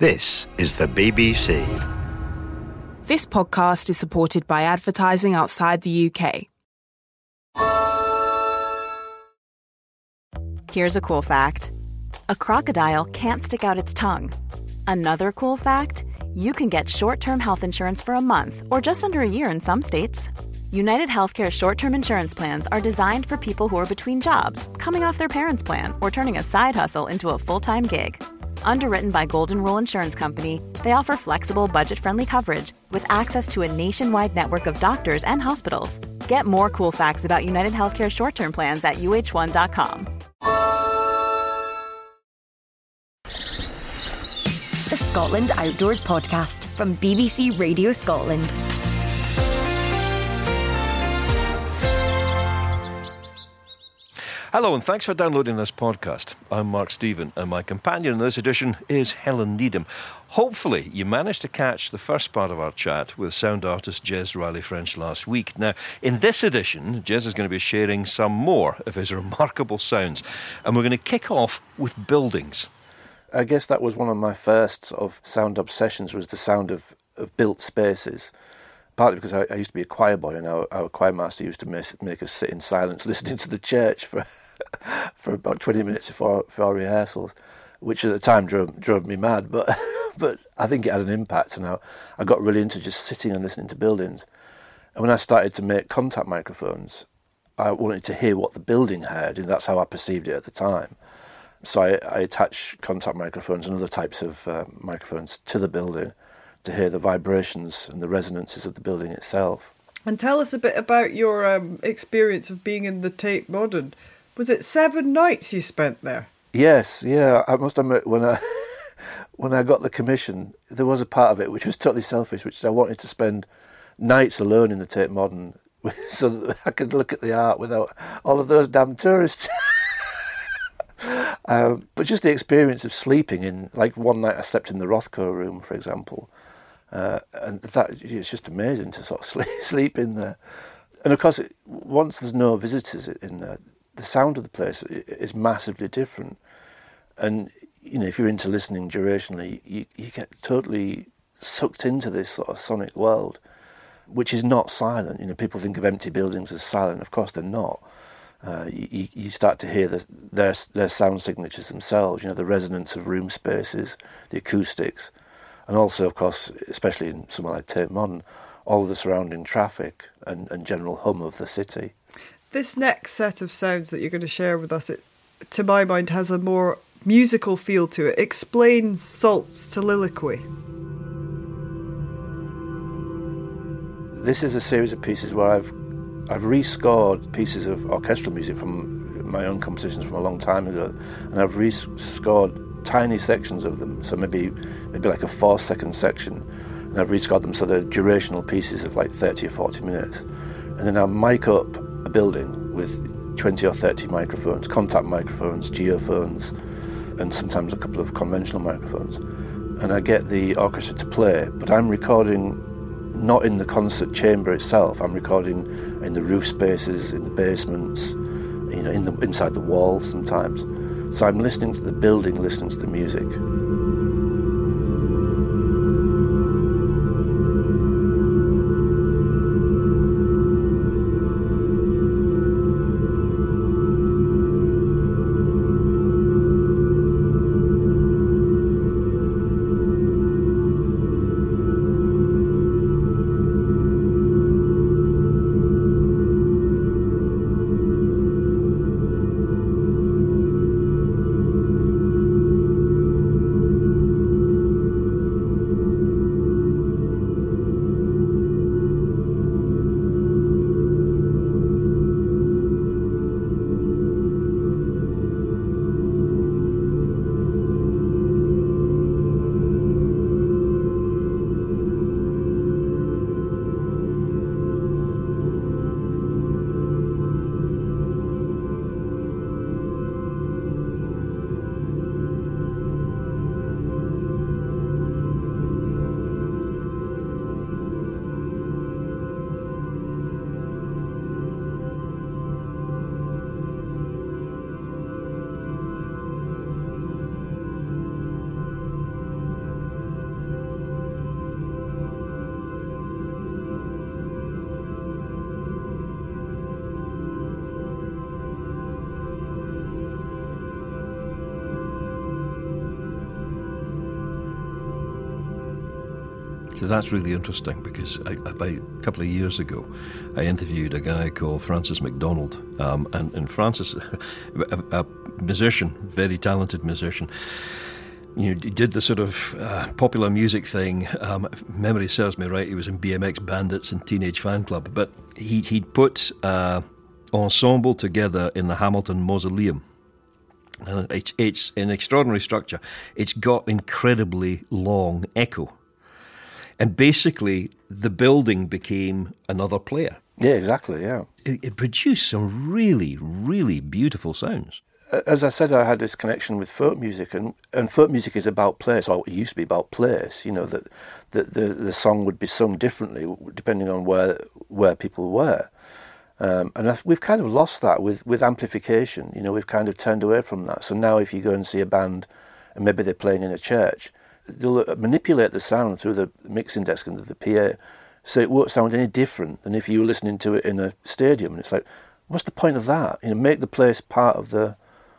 This is the BBC. This podcast is supported by advertising outside the UK. Here's a cool fact. A crocodile can't stick out its tongue. Another cool fact, you can get short-term health insurance for a month or just under a year in some states. United Healthcare short-term insurance plans are designed for people who are between jobs, coming off their parents' plan, or turning a side hustle into a full-time gig. Underwritten by Golden Rule Insurance Company, they offer flexible, budget-friendly coverage with access to a nationwide network of doctors and hospitals. Get more cool facts about United Healthcare short-term plans at uh1.com. The Scotland Outdoors Podcast from BBC Radio Scotland. Hello and thanks for downloading this podcast. I'm Mark Stephen and my companion in this edition is Helen Needham. Hopefully you managed to catch the first part of our chat with sound artist Jez Riley-French last week. Now, in this edition, Jez is going to be sharing some more of his remarkable sounds, and we're going to kick off with buildings. I guess that was one of my first sort of sound obsessions, was the sound of built spaces. Partly because I used to be a choir boy, and our choir master used to make us sit in silence listening to the church for about 20 minutes before our rehearsals, which at the time drove me mad. But I think it had an impact, and I got really into just sitting and listening to buildings. And when I started to make contact microphones, I wanted to hear what the building heard, and that's how I perceived it at the time. So I attached contact microphones and other types of microphones to the building to hear the vibrations and the resonances of the building itself. And tell us a bit about your experience of being in the Tate Modern. Was it 7 nights you spent there? Yes, yeah. I must admit, when I got the commission, there was a part of it which was totally selfish, which is I wanted to spend nights alone in the Tate Modern so that I could look at the art without all of those damn tourists. But just the experience of sleeping in, like one night I slept in the Rothko room, for example, and that it's just amazing to sort of sleep in there. And of course, once there's no visitors in there, the sound of the place is massively different. And you know, if you're into listening durationally, you get totally sucked into this sort of sonic world, which is not silent. You know, people think of empty buildings as silent. Of course, they're not. You start to hear their sound signatures themselves, you know, the resonance of room spaces, the acoustics, and also, of course, especially in somewhere like Tate Modern, all of the surrounding traffic and general hum of the city. This next set of sounds that you're going to share with us, it, to my mind, has a more musical feel to it. Explain Salt's soliloquy. This is a series of pieces where I've rescored pieces of orchestral music from my own compositions from a long time ago, and I've rescored tiny sections of them, so maybe like a 4-second section, and I've rescored them so they're durational pieces of like 30 or 40 minutes, and then I'll mic up a building with 20 or 30 microphones, contact microphones, geophones, and sometimes a couple of conventional microphones, and I get the orchestra to play, but I'm recording not in the concert chamber itself. I'm recording in the roof spaces, in the basements, you know, inside the walls sometimes. So I'm listening to the building, listening to the music. So that's really interesting, because about a couple of years ago, I interviewed a guy called Francis MacDonald. And Francis, a musician, very talented musician, he did the sort of popular music thing. If memory serves me right, he was in BMX Bandits and Teenage Fan Club. But he'd put ensemble together in the Hamilton Mausoleum. And it's an extraordinary structure. It's got incredibly long echo. And basically, the building became another player. Yeah, exactly, yeah. It produced some really, really beautiful sounds. As I said, I had this connection with folk music, and folk music is about place, or it used to be about place, that the song would be sung differently depending on where people were. And we've kind of lost that with amplification. We've kind of turned away from that. So now if you go and see a band and maybe they're playing in a church, they'll manipulate the sound through the mixing desk and the PA, so it won't sound any different than if you were listening to it in a stadium. And it's like, what's the point of that? Make the place part of the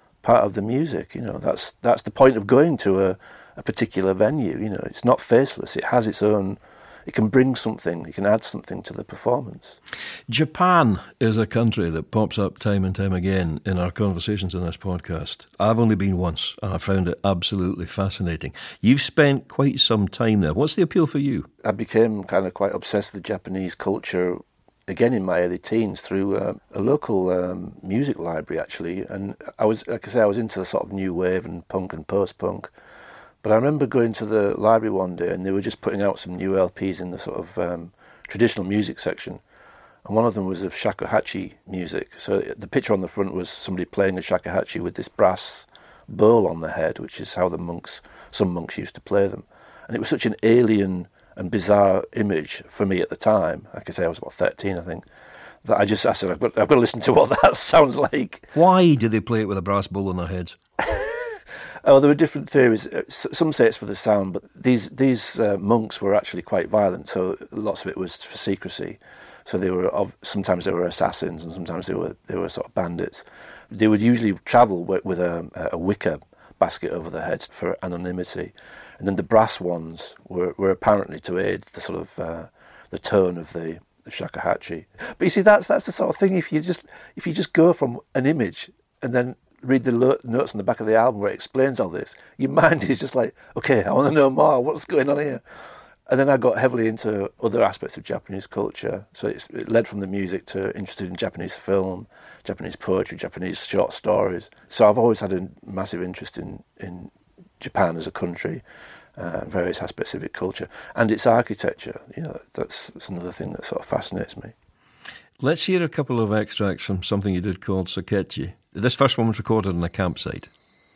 music. That's the point of going to a particular venue. It's not faceless. It has its own. It can bring something, it can add something to the performance. Japan is a country that pops up time and time again in our conversations on this podcast. I've only been once, and I found it absolutely fascinating. You've spent quite some time there. What's the appeal for you? I became kind of quite obsessed with Japanese culture, again in my early teens, through a local music library, actually. And I was into the sort of new wave and punk and post-punk. But I remember going to the library one day and they were just putting out some new LPs in the sort of traditional music section. And one of them was of shakuhachi music. So the picture on the front was somebody playing a shakuhachi with this brass bowl on their head, which is how some monks used to play them. And it was such an alien and bizarre image for me at the time. Like I say, I was about 13, I think, that I said, I've got to listen to what that sounds like. Why do they play it with a brass bowl on their heads? Oh, there were different theories. Some say it's for the sound, but these monks were actually quite violent, so lots of it was for secrecy. So sometimes they were assassins, and sometimes they were sort of bandits. They would usually travel with a wicker basket over their heads for anonymity, and then the brass ones were apparently to aid the sort of the tone of the shakuhachi. But you see, that's the sort of thing. If you just go from an image and then read the notes on the back of the album where it explains all this, your mind is just like, okay, I want to know more. What's going on here? And then I got heavily into other aspects of Japanese culture. So it led from the music to interested in Japanese film, Japanese poetry, Japanese short stories. So I've always had a massive interest in Japan as a country, various aspects of its culture and its architecture. That's another thing that sort of fascinates me. Let's hear a couple of extracts from something you did called Sokechi. This first one was recorded on a campsite.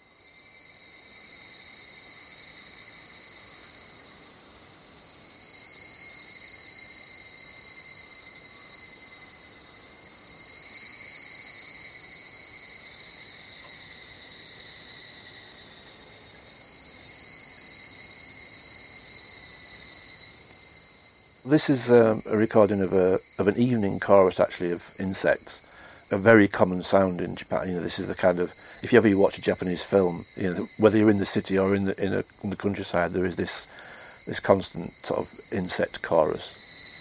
This is a recording of an evening chorus, actually, of insects. A very common sound in Japan. This is the kind of, if you ever watch a Japanese film, whether you're in the city or in the countryside, there is this constant sort of insect chorus.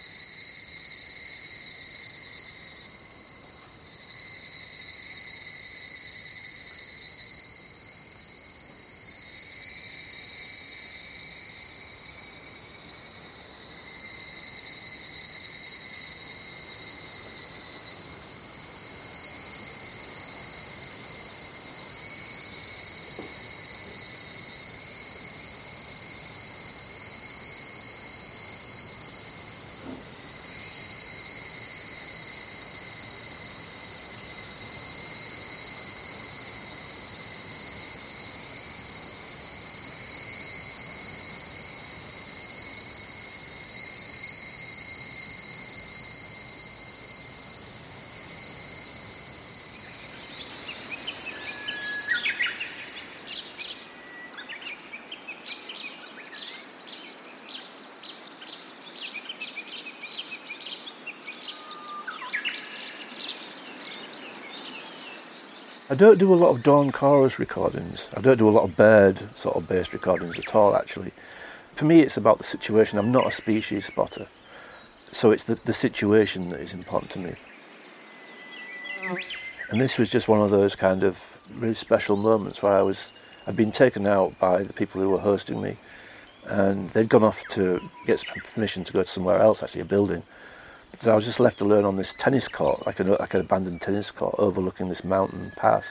I don't do a lot of dawn chorus recordings. I don't do a lot of bird sort of based recordings at all, actually. For me, it's about the situation. I'm not a species spotter. So it's the situation that is important to me. And this was just one of those kind of really special moments where I'd been taken out by the people who were hosting me, and they'd gone off to get some permission to go to somewhere else, actually a building. So I was just left alone on this tennis court, like an abandoned tennis court overlooking this mountain pass.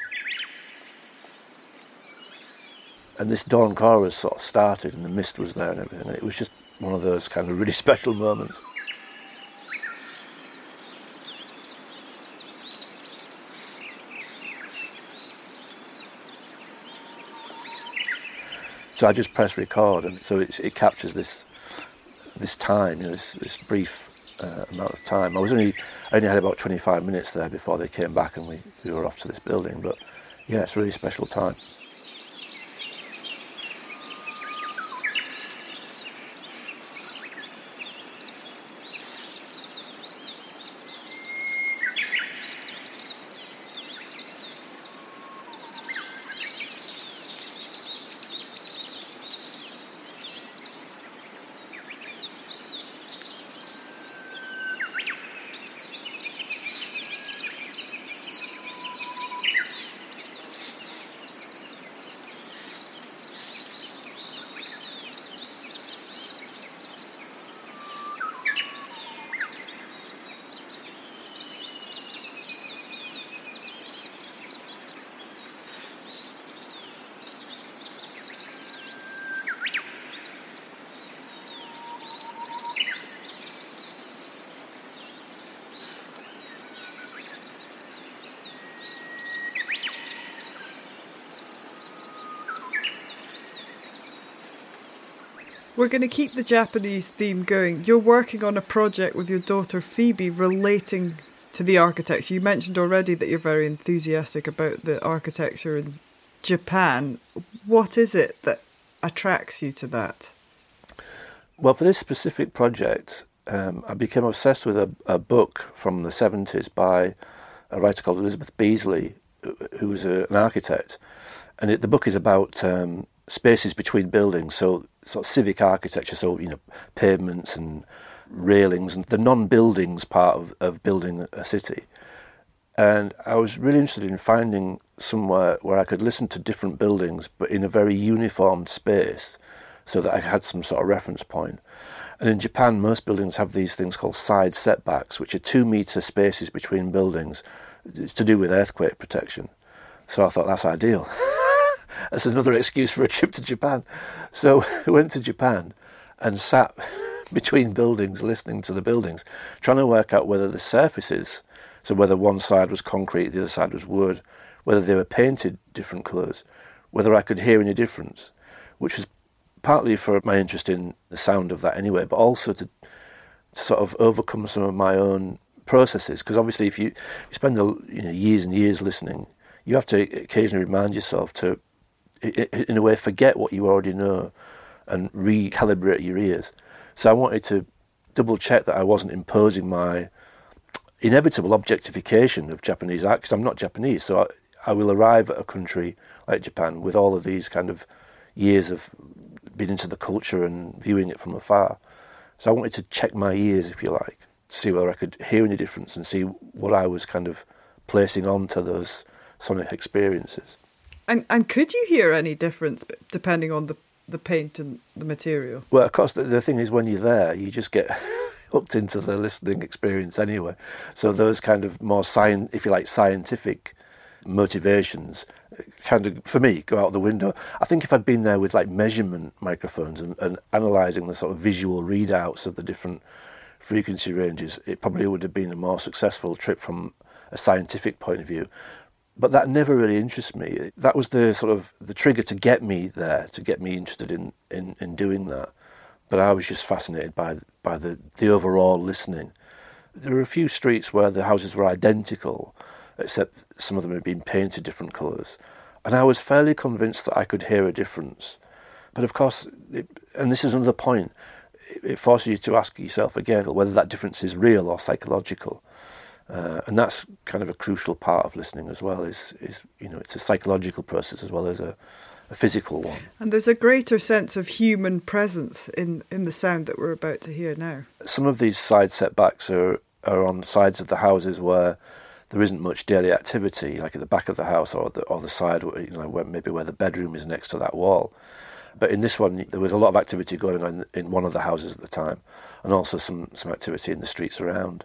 And this dawn chorus sort of started, and the mist was there and everything, and it was just one of those kind of really special moments. So I just press record, and so it captures this time, this brief amount of time. I only had about 25 minutes there before they came back, and we were off to this building. But yeah, it's a really special time. We're going to keep the Japanese theme going. You're working on a project with your daughter Phoebe relating to the architecture. You mentioned already that you're very enthusiastic about the architecture in Japan. What is it that attracts you to that? Well, for this specific project, I became obsessed with a book from the 70s by a writer called Elizabeth Beasley, who was an architect. And the book is about spaces between buildings, so sort of civic architecture, so pavements and railings and the non-buildings part of building a city. And I was really interested in finding somewhere where I could listen to different buildings but in a very uniformed space so that I had some sort of reference point. And in Japan, most buildings have these things called side setbacks, which are 2-metre spaces between buildings. It's to do with earthquake protection. So I thought, that's ideal. That's another excuse for a trip to Japan. So I went to Japan and sat between buildings, listening to the buildings, trying to work out whether the surfaces, so whether one side was concrete, the other side was wood, whether they were painted different colours, whether I could hear any difference, which was partly for my interest in the sound of that anyway, but also to sort of overcome some of my own processes. Because obviously if you spend years and years listening, you have to occasionally remind yourself to, in a way, forget what you already know and recalibrate your ears. So I wanted to double check that I wasn't imposing my inevitable objectification of Japanese art, because I'm not Japanese. So I will arrive at a country like Japan with all of these kind of years of being into the culture and viewing it from afar. So I wanted to check my ears, if you like, to see whether I could hear any difference and see what I was kind of placing onto those sonic experiences. And could you hear any difference depending on the paint and the material? Well, of course, the thing is, when you're there, you just get hooked into the listening experience anyway. So those kind of more, scientific motivations kind of, for me, go out the window. I think if I'd been there with like measurement microphones and analysing the sort of visual readouts of the different frequency ranges, it probably would have been a more successful trip from a scientific point of view. But that never really interests me. That was the sort of the trigger to get me there, to get me interested in doing that. But I was just fascinated by the overall listening. There were a few streets where the houses were identical, except some of them had been painted different colours. And I was fairly convinced that I could hear a difference. But of course, and this is another point, it forces you to ask yourself again whether that difference is real or psychological. And that's kind of a crucial part of listening as well, is it's a psychological process as well as a physical one. And there's a greater sense of human presence in the sound that we're about to hear now. Some of these side setbacks are on sides of the houses where there isn't much daily activity, like at the back of the house or the side, where the bedroom is next to that wall. But in this one, there was a lot of activity going on in one of the houses at the time, and also some activity in the streets around.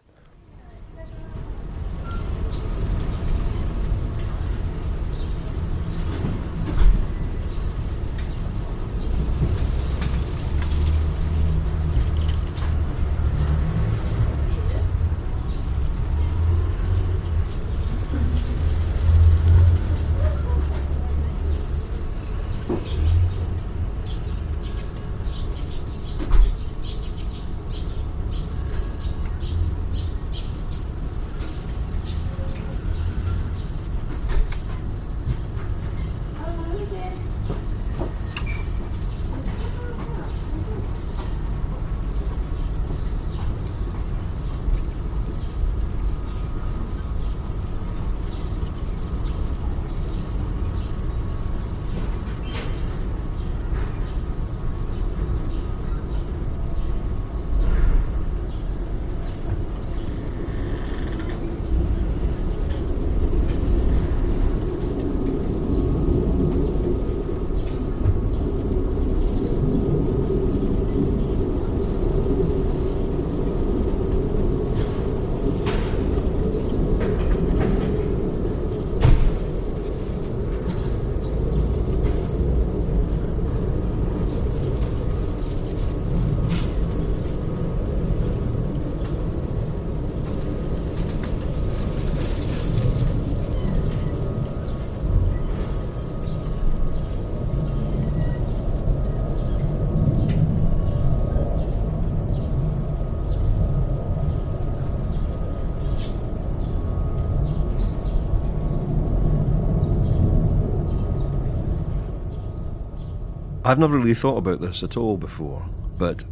I've never really thought about this at all before, but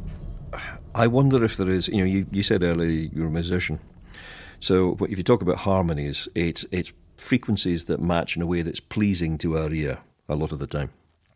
I wonder if there is, you said earlier you're a musician. So if you talk about harmonies, it's frequencies that match in a way that's pleasing to our ear a lot of the time.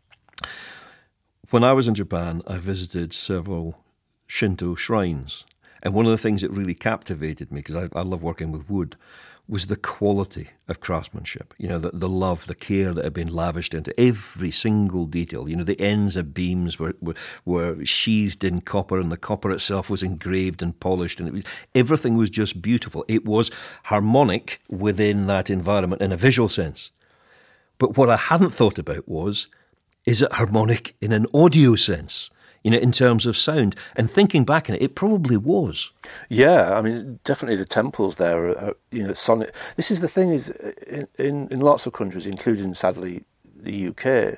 When I was in Japan, I visited several Shinto shrines. And one of the things that really captivated me, because I love working with wood, was the quality of craftsmanship. The love, the care that had been lavished into every single detail. The ends of beams were sheathed in copper, and the copper itself was engraved and polished, and everything was just beautiful. It was harmonic within that environment in a visual sense. But what I hadn't thought about was, is it harmonic in an audio sense? In terms of sound. And thinking back on it, it probably was. Yeah, I mean, definitely the temples there are sonic. This is the thing is, in lots of countries, including, sadly, the UK,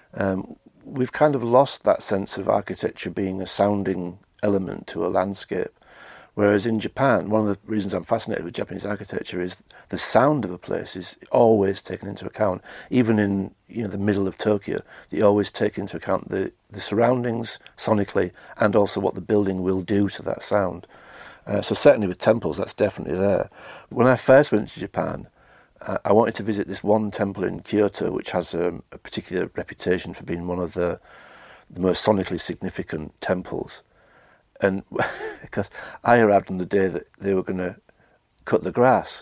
we've kind of lost that sense of architecture being a sounding element to a landscape. Whereas in Japan, one of the reasons I'm fascinated with Japanese architecture is the sound of a place is always taken into account. Even in the middle of Tokyo, they always take into account the surroundings sonically and also what the building will do to that sound. So certainly with temples, that's definitely there. When I first went to Japan, I wanted to visit this one temple in Kyoto, which has a particular reputation for being one of the most sonically significant temples. And because I arrived on the day that they were going to cut the grass.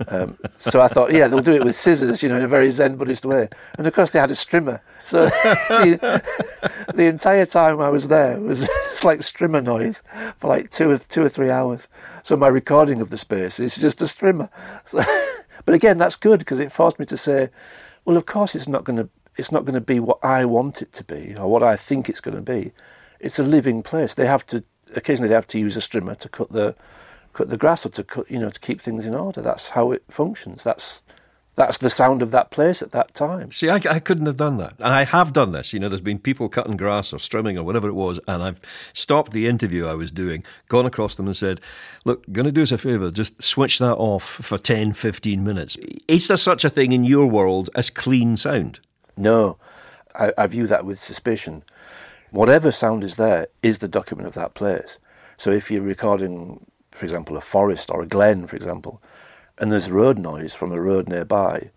So I thought, they'll do it with scissors, in a very Zen Buddhist way. And of course they had a strimmer. So the entire time I was there was just like strimmer noise for like two or 3 hours. So my recording of the space is just a strimmer. So, but again, that's good because it forced me to say, well, of course it's not going to be what I want it to be or what I think it's going to be. It's a living place. Occasionally they have to use a strimmer to cut the grass or to keep things in order. That's how it functions. That's the sound of that place at that time. See, I couldn't have done that. And I have done this. There's been people cutting grass or strimming or whatever it was, and I've stopped the interview I was doing, gone across them and said, look, going to do us a favour, just switch that off for 10, 15 minutes. Is there such a thing in your world as clean sound? No, I view that with suspicion. Whatever sound is there is the document of that place. So if you're recording, for example, a forest or a glen, for example, and there's road noise from a road nearby,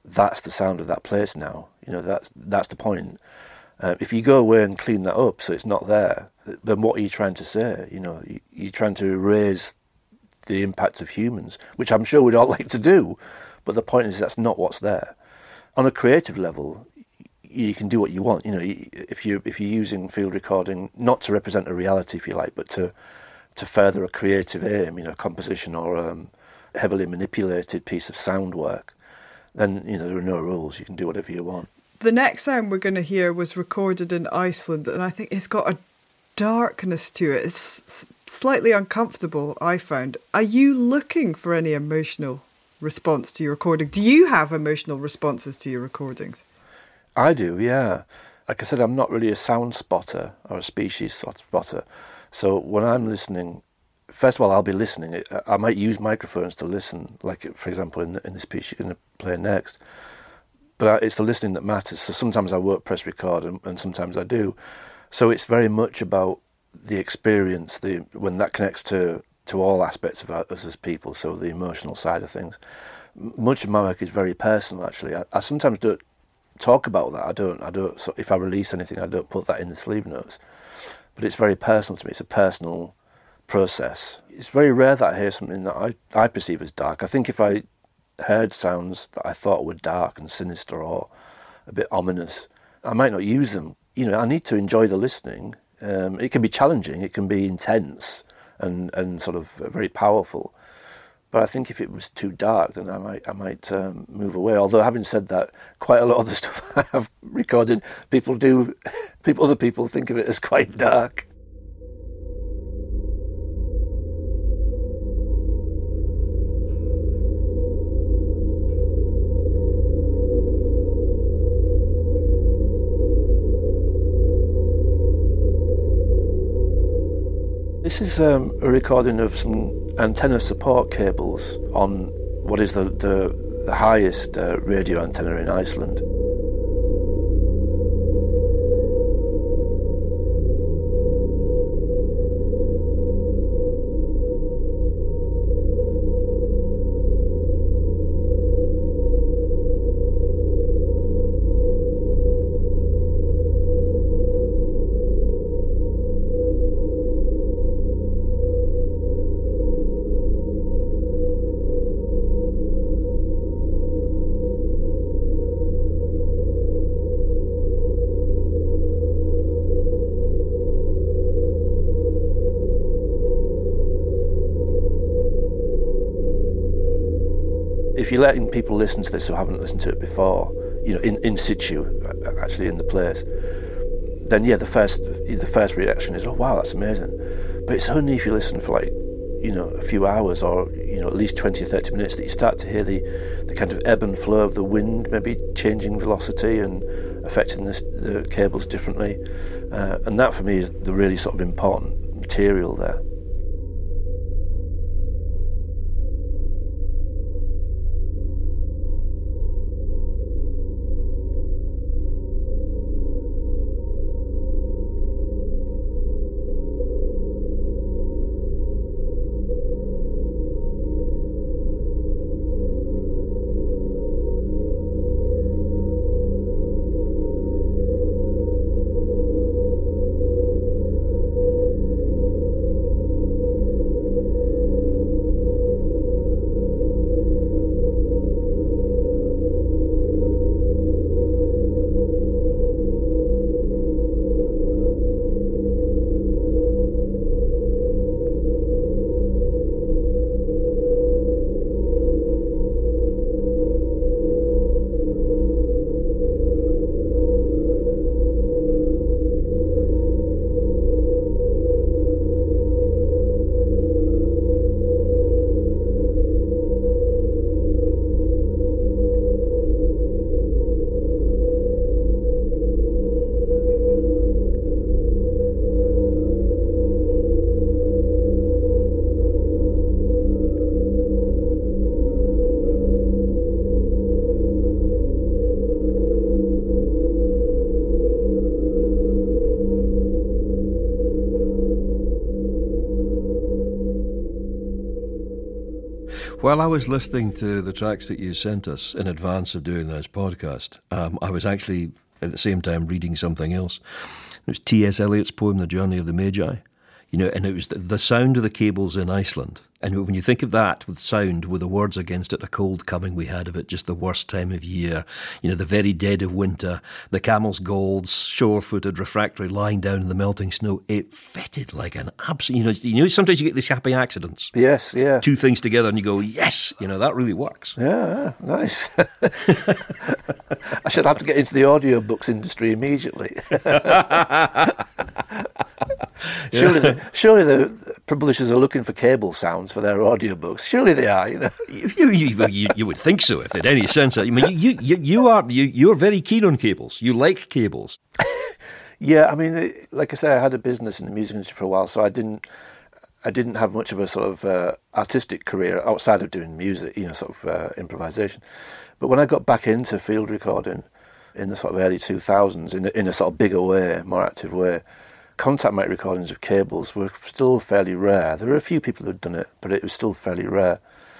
that's the sound of that place now. That's the point. If you go away and clean that up so it's not there, then what are you trying to say? You're trying to erase the impact of humans, which I'm sure we'd all like to do, but the point is that's not what's there. On a creative level, you can do what you want. If you're using field recording not to represent a reality, if you like, but to further a creative aim, composition or a heavily manipulated piece of sound work, then there are no rules. You can do whatever you want. The next sound we're going to hear was recorded in Iceland, and I think it's got a darkness to it. It's slightly uncomfortable, I found. Are you looking for any emotional response to your recording? Do you have emotional responses to your recordings? I do, yeah. Like I said, I'm not really a sound spotter or a species spotter. So when I'm listening, first of all, I'll be listening. I might use microphones to listen, like, for example, in this piece you're going to play next. But it's the listening that matters. So sometimes I won't press record and sometimes I do. So it's very much about the experience, when that connects to all aspects of us as people, so the emotional side of things. Much of my work is very personal, actually. I sometimes don't talk about that. I don't. So if I release anything, I don't put that in the sleeve notes. But it's very personal to me. It's a personal process. It's very rare that I hear something that I perceive as dark. I think if I heard sounds that I thought were dark and sinister or a bit ominous, I might not use them. I need to enjoy the listening. It can be challenging, it can be intense and sort of very powerful. But I think if it was too dark, then I might move away. Although having said that, quite a lot of the stuff I have recorded, other people think of it as quite dark. This is a recording of some antenna support cables on what is the highest radio antenna in Iceland. If you're letting people listen to this who haven't listened to it before, in situ, actually in the place, then yeah, the first reaction is, oh wow, that's amazing. But it's only if you listen for a few hours or at least 20 or 30 minutes that you start to hear the kind of ebb and flow of the wind, maybe changing velocity and affecting the cables differently. And that for me is the really sort of important material there. While I was listening to the tracks that you sent us in advance of doing this podcast, I was actually at the same time reading something else. It was T.S. Eliot's poem, The Journey of the Magi. You know, and it was the sound of the cables in Iceland. And when you think of that with sound, with the words against it, a cold coming we had of it, just the worst time of year, you know, the very dead of winter, the camels' golds, shore-footed, refractory, lying down in the melting snow, it fitted like an absolute, you know, sometimes you get these happy accidents. Yes, yeah. Two things together and you go, yes, you know, that really works. Yeah, nice. I should have to get into the audiobooks industry immediately. Surely the publishers are looking for cable sounds for their audiobooks. Surely they are, you know. You would think so, if it had any sense. I mean, you're very keen on cables. You like cables. Yeah, I mean, like I say, I had a business in the music industry for a while, so I didn't have much of a sort of artistic career outside of doing music, you know, sort of improvisation. But when I got back into field recording in the sort of early 2000s, in a sort of bigger way, more active way, contact mic recordings of cables were still fairly rare. There were a few people who'd done it, but it was still fairly rare.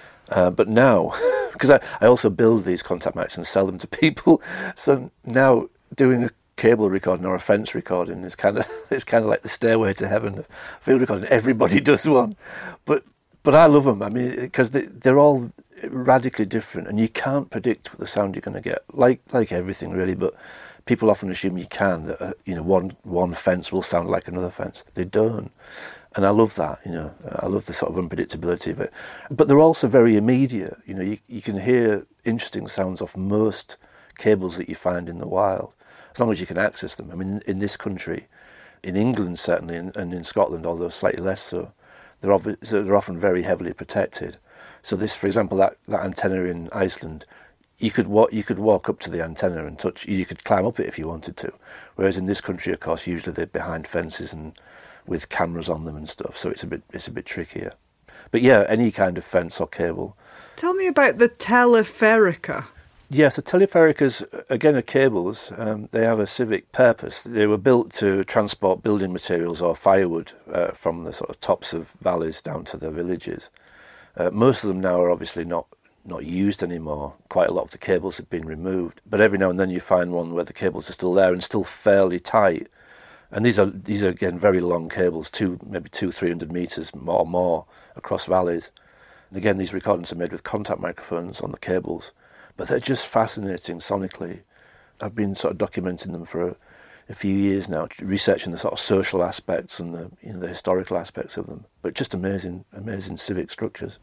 But now, because I also build these contact mics and sell them to people, so now doing a cable recording or a fence recording is kind of like the stairway to heaven of field recording. Everybody does one, but I love them. I mean, because they're all radically different, and you can't predict what the sound you're going to get. Like everything really, but people often assume you can, that you know, one fence will sound like another fence. They don't. And I love that, you know. I love the sort of unpredictability of it. But they're also very immediate. You know, you can hear interesting sounds off most cables that you find in the wild, as long as you can access them. I mean, in this country, in England certainly, and in Scotland, although slightly less so, they're often very heavily protected. So this, for example, that antenna in Iceland, you could walk up to the antenna and touch. You could climb up it if you wanted to. Whereas in this country, of course, usually they're behind fences and with cameras on them and stuff. So it's a bit trickier. But yeah, any kind of fence or cable. Tell me about the Teleferica. Yeah, so Telefericas, again, are cables. They have a civic purpose. They were built to transport building materials or firewood from the sort of tops of valleys down to the villages. Most of them now are obviously not used anymore. Quite a lot of the cables have been removed, but every now and then you find one where the cables are still there and still fairly tight. And these are again very long cables, maybe 200-300 meters or more across valleys. And again, these recordings are made with contact microphones on the cables, but they're just fascinating sonically. I've been sort of documenting them for a few years now, researching the sort of social aspects and the historical aspects of them. But just amazing civic structures.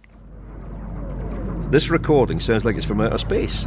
This recording sounds like it's from outer space.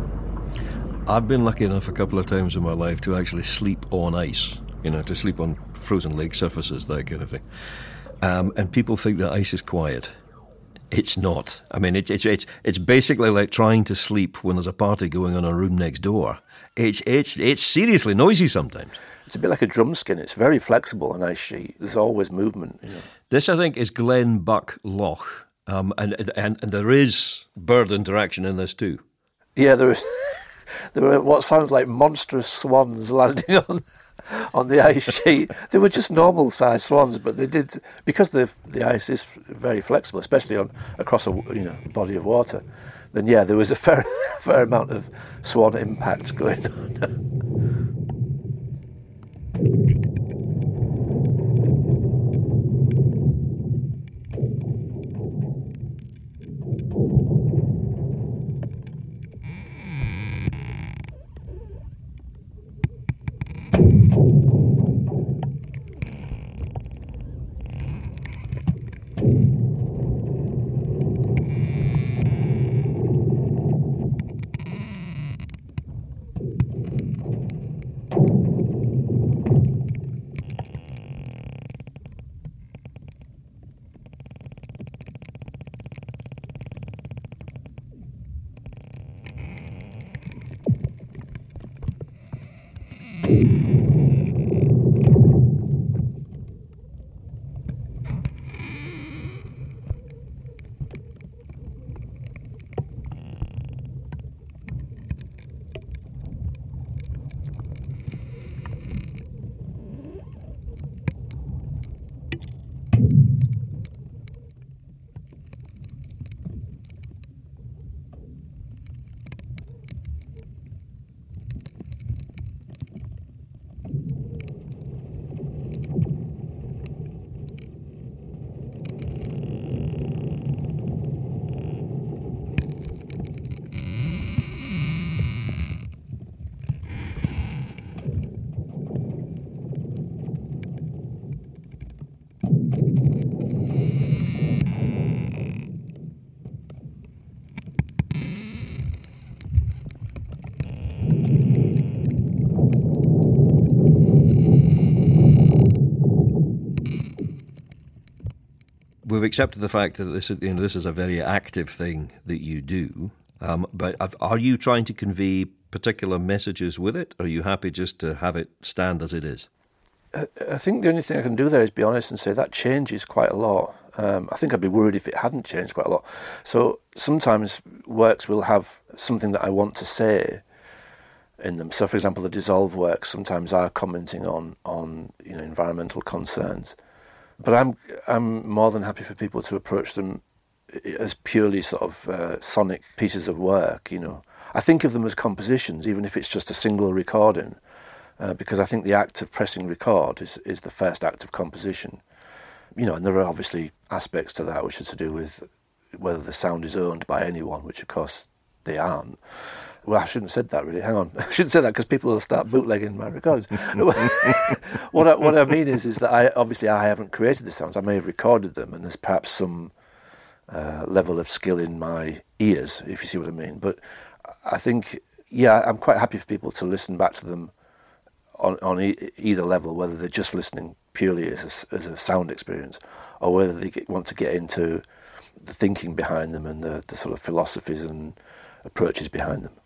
I've been lucky enough a couple of times in my life to actually sleep on ice, you know, to sleep on frozen lake surfaces, that kind of thing. And people think that ice is quiet. It's not. I mean, it's basically like trying to sleep when there's a party going on in a room next door. It's seriously noisy sometimes. It's a bit like a drum skin. It's very flexible, an ice sheet. There's always movement. You know. This, I think, is Glen Buck Loch, and there is bird interaction in this too. Yeah, there were what sounds like monstrous swans landing on the ice sheet. They were just normal-sized swans, but they did, because the ice is very flexible, especially across a body of water. Then yeah, there was a fair amount of swan impact going on. We've accepted the fact that this is a very active thing that you do, but are you trying to convey particular messages with it, or are you happy just to have it stand as it is? I think the only thing I can do there is be honest and say that changes quite a lot. I think I'd be worried if it hadn't changed quite a lot. So sometimes works will have something that I want to say in them. So, for example, the Dissolve works sometimes are commenting on environmental concerns. But I'm more than happy for people to approach them as purely sort of sonic pieces of work. I think of them as compositions, even if it's just a single recording, because I think the act of pressing record is the first act of composition. And there are obviously aspects to that which are to do with whether the sound is owned by anyone, which of course they aren't. Well, I shouldn't have said that, really. Hang on. I shouldn't say that because people will start bootlegging my recordings. What I mean is that I haven't created the sounds. I may have recorded them, and there's perhaps some level of skill in my ears, if you see what I mean. But I think, I'm quite happy for people to listen back to them on either level, whether they're just listening purely as a sound experience, or whether they want to get into the thinking behind them and the sort of philosophies and approaches behind them.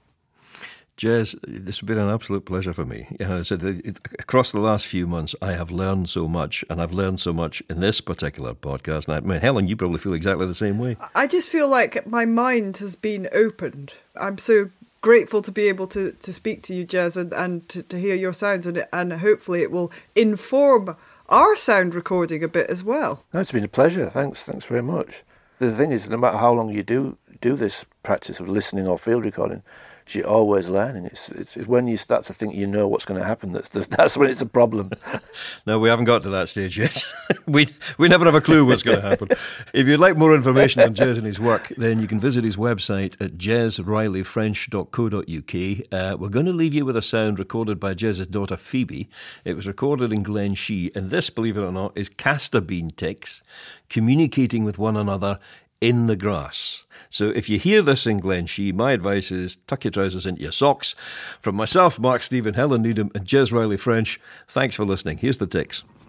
Jez, this has been an absolute pleasure for me. I said across the last few months, I have learned so much, and I've learned so much in this particular podcast. And I mean, Helen, you probably feel exactly the same way. I just feel like my mind has been opened. I'm so grateful to be able to speak to you, Jez, and to hear your sounds, and hopefully it will inform our sound recording a bit as well. No, it's been a pleasure. Thanks very much. The thing is, no matter how long you do this practice of listening or field recording, you're always learning. It's when you start to think you know what's going to happen that's when it's a problem. No, we haven't got to that stage yet. we never have a clue what's going to happen. If you'd like more information on Jez and his work, then you can visit his website at jezrileyfrench.co.uk. We're going to leave you with a sound recorded by Jez's daughter Phoebe. It was recorded in Glen Shee, and this, believe it or not, is castor bean ticks communicating with one another in the grass. So if you hear this in Glen Shee, my advice is tuck your trousers into your socks. From myself, Mark Stephen, Helen Needham and Jez Riley French, thanks for listening. Here's the ticks.